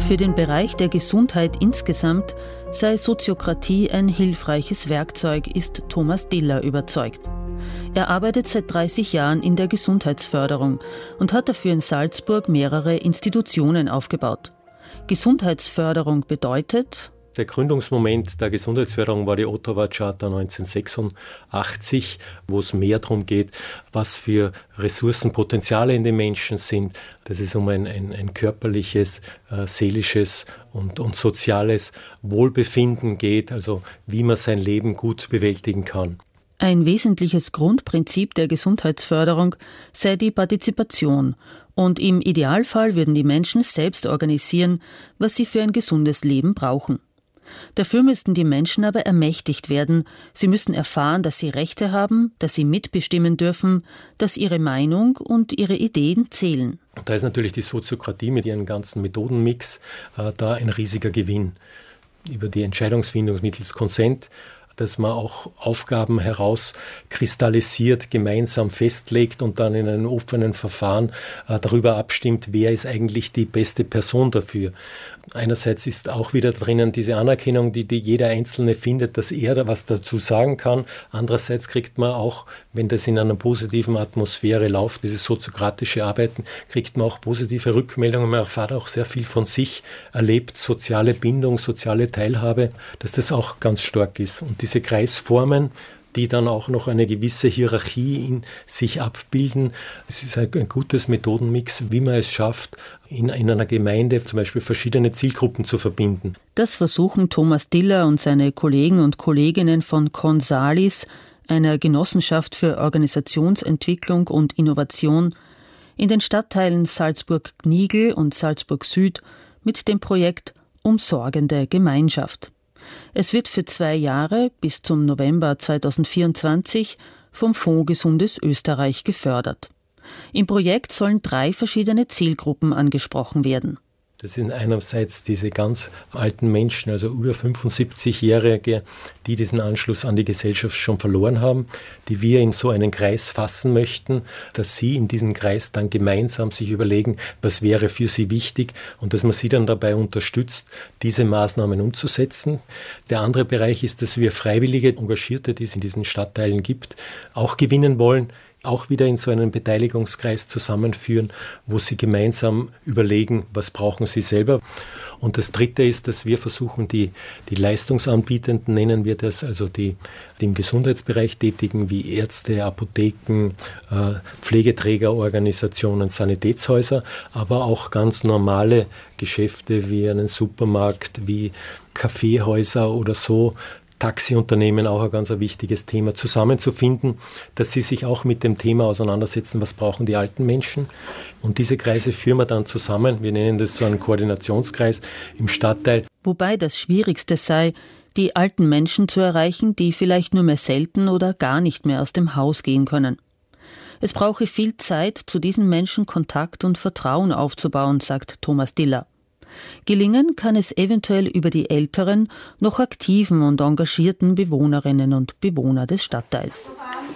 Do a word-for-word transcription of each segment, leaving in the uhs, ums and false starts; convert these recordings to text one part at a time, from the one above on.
Für den Bereich der Gesundheit insgesamt sei Soziokratie ein hilfreiches Werkzeug, ist Thomas Diller überzeugt. Er arbeitet seit dreißig Jahren in der Gesundheitsförderung und hat dafür in Salzburg mehrere Institutionen aufgebaut. Gesundheitsförderung bedeutet: Der Gründungsmoment der Gesundheitsförderung war die Ottawa Charta neunzehnhundertsechsundachtzig, wo es mehr darum geht, was für Ressourcenpotenziale in den Menschen sind, dass es um ein, ein, ein körperliches, äh, seelisches und, und soziales Wohlbefinden geht, also wie man sein Leben gut bewältigen kann. Ein wesentliches Grundprinzip der Gesundheitsförderung sei die Partizipation, und im Idealfall würden die Menschen selbst organisieren, was sie für ein gesundes Leben brauchen. Dafür müssten die Menschen aber ermächtigt werden. Sie müssen erfahren, dass sie Rechte haben, dass sie mitbestimmen dürfen, dass ihre Meinung und ihre Ideen zählen. Und da ist natürlich die Soziokratie mit ihrem ganzen Methodenmix äh, da ein riesiger Gewinn. Über die Entscheidungsfindung mittels Konsent, dass man auch Aufgaben herauskristallisiert, gemeinsam festlegt und dann in einem offenen Verfahren äh, darüber abstimmt, wer ist eigentlich die beste Person dafür. Einerseits ist auch wieder drinnen diese Anerkennung, die, die jeder Einzelne findet, dass er da was dazu sagen kann. Andererseits kriegt man auch, wenn das in einer positiven Atmosphäre läuft, dieses soziokratische Arbeiten, kriegt man auch positive Rückmeldungen. Man erfährt auch sehr viel von sich, erlebt soziale Bindung, soziale Teilhabe, dass das auch ganz stark ist. Und diese Kreisformen, die dann auch noch eine gewisse Hierarchie in sich abbilden. Es ist ein, ein gutes Methodenmix, wie man es schafft, in, in einer Gemeinde zum Beispiel verschiedene Zielgruppen zu verbinden. Das versuchen Thomas Diller und seine Kollegen und Kolleginnen von Consalis, einer Genossenschaft für Organisationsentwicklung und Innovation, in den Stadtteilen Salzburg-Gnigl und Salzburg-Süd mit dem Projekt Umsorgende Gemeinschaft. Es wird für zwei Jahre bis zum November zweitausendvierundzwanzig vom Fonds Gesundes Österreich gefördert. Im Projekt sollen drei verschiedene Zielgruppen angesprochen werden. Das sind einerseits diese ganz alten Menschen, also über fünfundsiebzig-Jährige, die diesen Anschluss an die Gesellschaft schon verloren haben, die wir in so einen Kreis fassen möchten, dass sie in diesem Kreis dann gemeinsam sich überlegen, was wäre für sie wichtig und dass man sie dann dabei unterstützt, diese Maßnahmen umzusetzen. Der andere Bereich ist, dass wir freiwillige Engagierte, die es in diesen Stadtteilen gibt, auch gewinnen wollen, auch wieder in so einen Beteiligungskreis zusammenführen, wo sie gemeinsam überlegen, was brauchen sie selber. Und das Dritte ist, dass wir versuchen, die, die Leistungsanbietenden, nennen wir das, also die, die im Gesundheitsbereich tätigen, wie Ärzte, Apotheken, äh, Pflegeträgerorganisationen, Sanitätshäuser, aber auch ganz normale Geschäfte wie einen Supermarkt, wie Kaffeehäuser oder so, Taxiunternehmen, auch ein ganz wichtiges Thema, zusammenzufinden, dass sie sich auch mit dem Thema auseinandersetzen, was brauchen die alten Menschen. Und diese Kreise führen wir dann zusammen. Wir nennen das so einen Koordinationskreis im Stadtteil. Wobei das Schwierigste sei, die alten Menschen zu erreichen, die vielleicht nur mehr selten oder gar nicht mehr aus dem Haus gehen können. Es brauche viel Zeit, zu diesen Menschen Kontakt und Vertrauen aufzubauen, sagt Thomas Diller. Gelingen kann es eventuell über die älteren, noch aktiven und engagierten Bewohnerinnen und Bewohner des Stadtteils.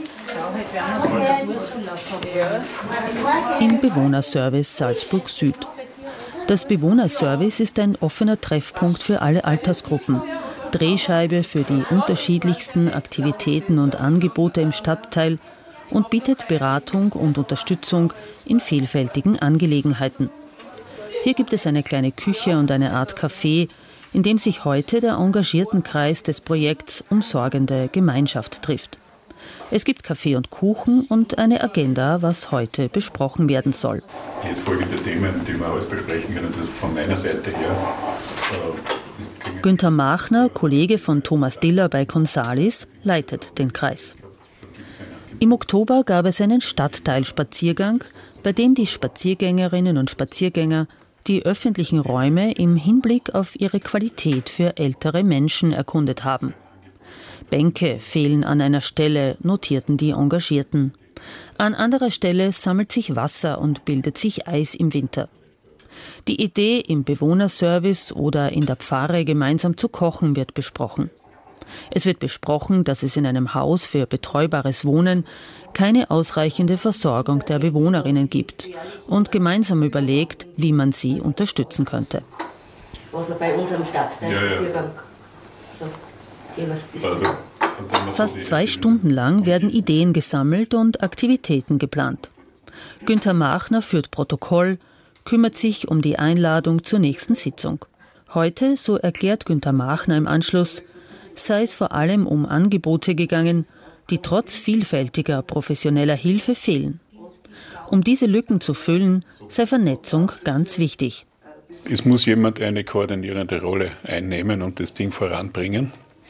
Im Bewohnerservice Salzburg Süd. Das Bewohnerservice ist ein offener Treffpunkt für alle Altersgruppen, Drehscheibe für die unterschiedlichsten Aktivitäten und Angebote im Stadtteil und bietet Beratung und Unterstützung in vielfältigen Angelegenheiten. Hier gibt es eine kleine Küche und eine Art Café, in dem sich heute der engagierten Kreis des Projekts Umsorgende Gemeinschaft trifft. Es gibt Kaffee und Kuchen und eine Agenda, was heute besprochen werden soll. Jetzt folgende Themen, die wir alles besprechen können, das ist von meiner Seite her. Günther Machner, Kollege von Thomas Diller bei Consalis, leitet den Kreis. Im Oktober gab es einen Stadtteilspaziergang, bei dem die Spaziergängerinnen und Spaziergänger die öffentlichen Räume im Hinblick auf ihre Qualität für ältere Menschen erkundet haben. Bänke fehlen an einer Stelle, notierten die Engagierten. An anderer Stelle sammelt sich Wasser und bildet sich Eis im Winter. Die Idee, im Bewohnerservice oder in der Pfarre gemeinsam zu kochen, wird besprochen. Es wird besprochen, dass es in einem Haus für betreubares Wohnen keine ausreichende Versorgung der Bewohnerinnen gibt und gemeinsam überlegt, wie man sie unterstützen könnte. was wir bei unserem Stadtteilspaziergang ja, ja. so, also, Fast zwei Stunden lang werden Ideen gesammelt und Aktivitäten geplant. Günther Machner führt Protokoll, kümmert sich um die Einladung zur nächsten Sitzung. Heute, so erklärt Günther Machner im Anschluss, sei es vor allem um Angebote gegangen, die trotz vielfältiger professioneller Hilfe fehlen. Um diese Lücken zu füllen, sei Vernetzung ganz wichtig. Es muss jemand eine koordinierende Rolle einnehmen und das Ding voranbringen.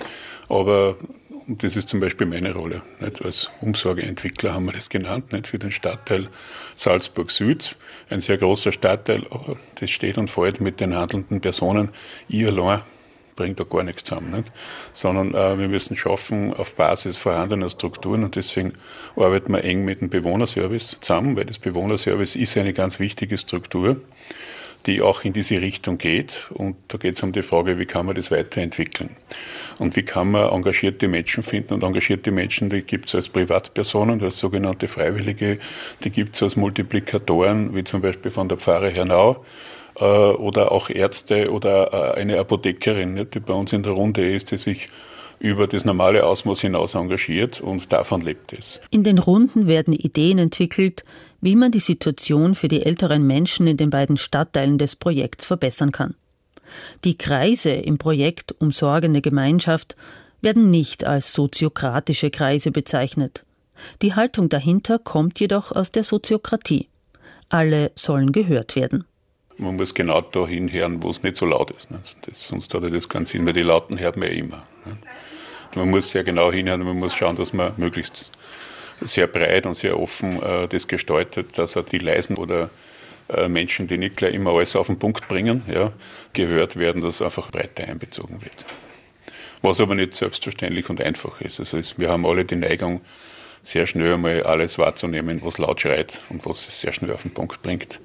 Aber das ist zum Beispiel meine Rolle. Nicht? Als Umsorgeentwickler haben wir das genannt, nicht? Für den Stadtteil Salzburg Süd. Ein sehr großer Stadtteil, aber das steht und fällt mit den handelnden Personen. Ich allein bringt da gar nichts zusammen. Nicht? Sondern äh, wir müssen schaffen auf Basis vorhandener Strukturen und deswegen arbeiten wir eng mit dem Bewohnerservice zusammen, weil das Bewohnerservice ist eine ganz wichtige Struktur, die auch in diese Richtung geht. Und da geht es um die Frage, wie kann man das weiterentwickeln? Und wie kann man engagierte Menschen finden? Und engagierte Menschen, die gibt es als Privatpersonen, als sogenannte Freiwillige, die gibt es als Multiplikatoren, wie zum Beispiel von der Pfarre Hernau, äh, oder auch Ärzte oder äh, eine Apothekerin, nicht, die bei uns in der Runde ist, die sich über das normale Ausmaß hinaus engagiert und davon lebt es. In den Runden werden Ideen entwickelt, wie man die Situation für die älteren Menschen in den beiden Stadtteilen des Projekts verbessern kann. Die Kreise im Projekt Umsorgende Gemeinschaft werden nicht als soziokratische Kreise bezeichnet. Die Haltung dahinter kommt jedoch aus der Soziokratie. Alle sollen gehört werden. Man muss genau da hinhören, wo es nicht so laut ist. Das, sonst hat er das keinen Sinn, weil die Lauten hört man ja immer. Man muss sehr genau hinhören und man muss schauen, dass man möglichst sehr breit und sehr offen äh, das gestaltet, dass auch die Leisen oder äh, Menschen, die nicht gleich immer alles auf den Punkt bringen, ja, gehört werden, dass einfach breiter einbezogen wird. Was aber nicht selbstverständlich und einfach ist. Also es, wir haben alle die Neigung, sehr schnell einmal alles wahrzunehmen, was laut schreit und was es sehr schnell auf den Punkt bringt.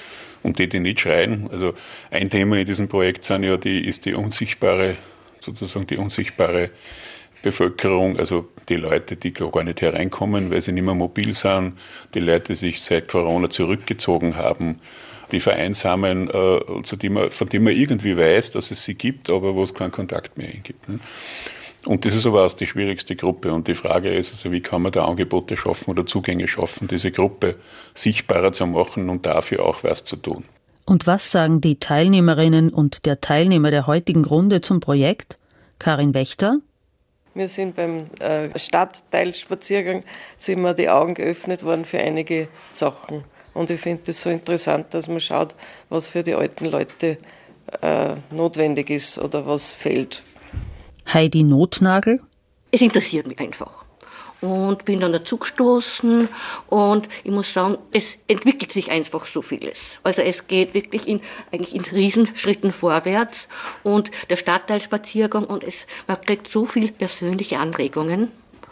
Und die, die nicht schreien, also ein Thema in diesem Projekt sind ja die, ist die unsichtbare, sozusagen die unsichtbare Bevölkerung, also die Leute, die gar nicht hereinkommen, weil sie nicht mehr mobil sind, die Leute, die sich seit Corona zurückgezogen haben, die vereinsamen, äh, zu die man, von denen man irgendwie weiß, dass es sie gibt, aber wo es keinen Kontakt mehr gibt. Ne? Und das ist aber auch die schwierigste Gruppe. Und die Frage ist, also wie kann man da Angebote schaffen oder Zugänge schaffen, diese Gruppe sichtbarer zu machen und dafür auch was zu tun. Und was sagen die Teilnehmerinnen und der Teilnehmer der heutigen Runde zum Projekt? Karin Wächter? Wir sind beim äh, Stadtteilspaziergang, sind mir die Augen geöffnet worden für einige Sachen. Und ich finde es so interessant, dass man schaut, was für die alten Leute äh, notwendig ist oder was fehlt. Heidi Notnagel? Es interessiert mich einfach. Und bin dann dazu gestoßen und ich muss sagen, es entwickelt sich einfach so vieles. Also es geht wirklich in, eigentlich in Riesenschritten vorwärts und der Stadtteilspaziergang und es, man kriegt so viele persönliche Anregungen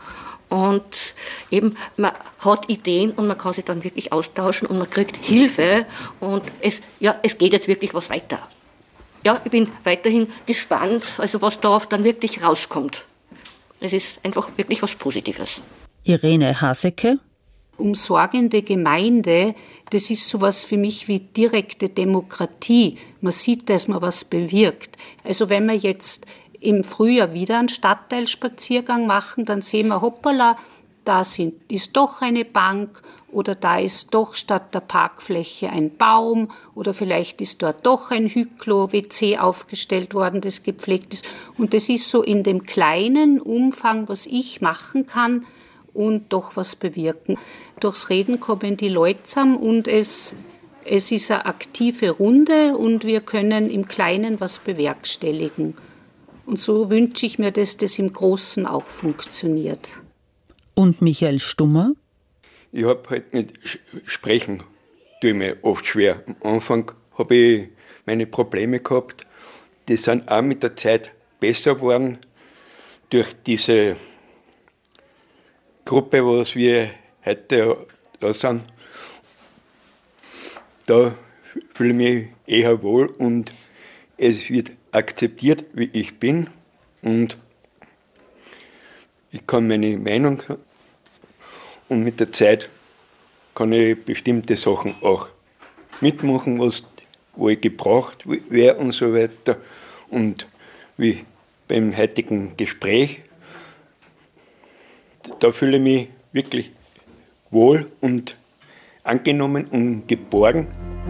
und eben man hat Ideen und man kann sich dann wirklich austauschen und man kriegt Hilfe und es, ja, es geht jetzt wirklich was weiter. Ja, ich bin weiterhin gespannt, also was da dann wirklich rauskommt. Es ist einfach wirklich was Positives. Irene Hasecke? Umsorgende Gemeinde, das ist sowas für mich wie direkte Demokratie. Man sieht, dass man was bewirkt. Also wenn wir jetzt im Frühjahr wieder einen Stadtteilspaziergang machen, dann sehen wir, hoppala, da sind, ist doch eine Bank oder da ist doch statt der Parkfläche ein Baum oder vielleicht ist dort doch ein Hyklo-W C aufgestellt worden, das gepflegt ist. Und das ist so in dem kleinen Umfang, was ich machen kann und doch was bewirken. Durchs Reden kommen die Leute zusammen und es, es ist eine aktive Runde und wir können im Kleinen was bewerkstelligen. Und so wünsche ich mir, dass das im Großen auch funktioniert. Und Michael Stummer? Ich habe halt mit Sprechen, tue ich mir oft schwer. Am Anfang habe ich meine Probleme gehabt. Die sind auch mit der Zeit besser geworden durch diese Gruppe, was wir heute da sind. Da fühle ich mich eher wohl und es wird akzeptiert, wie ich bin und ich kann meine Meinung sagen. Und mit der Zeit kann ich bestimmte Sachen auch mitmachen, was wo ich gebraucht wäre und so weiter. Und wie beim heutigen Gespräch, da fühle ich mich wirklich wohl und angenommen und geborgen.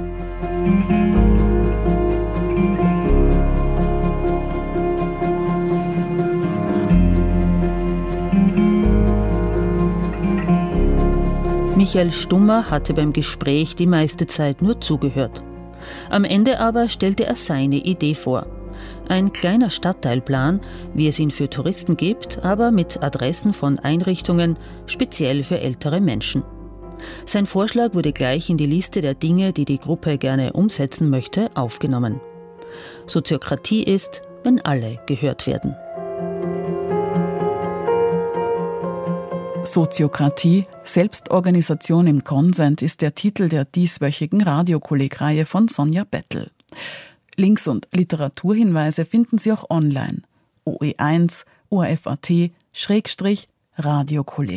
Michael Stummer hatte beim Gespräch die meiste Zeit nur zugehört. Am Ende aber stellte er seine Idee vor. Ein kleiner Stadtteilplan, wie es ihn für Touristen gibt, aber mit Adressen von Einrichtungen, speziell für ältere Menschen. Sein Vorschlag wurde gleich in die Liste der Dinge, die die Gruppe gerne umsetzen möchte, aufgenommen. Soziokratie ist, wenn alle gehört werden. Soziokratie, Selbstorganisation im Konsent ist der Titel der dieswöchigen Radiokolleg-Reihe von Sonja Bettel. Links- und Literaturhinweise finden Sie auch online. O E eins, O R F punkt A T, Schrägstrich, Radiokolleg.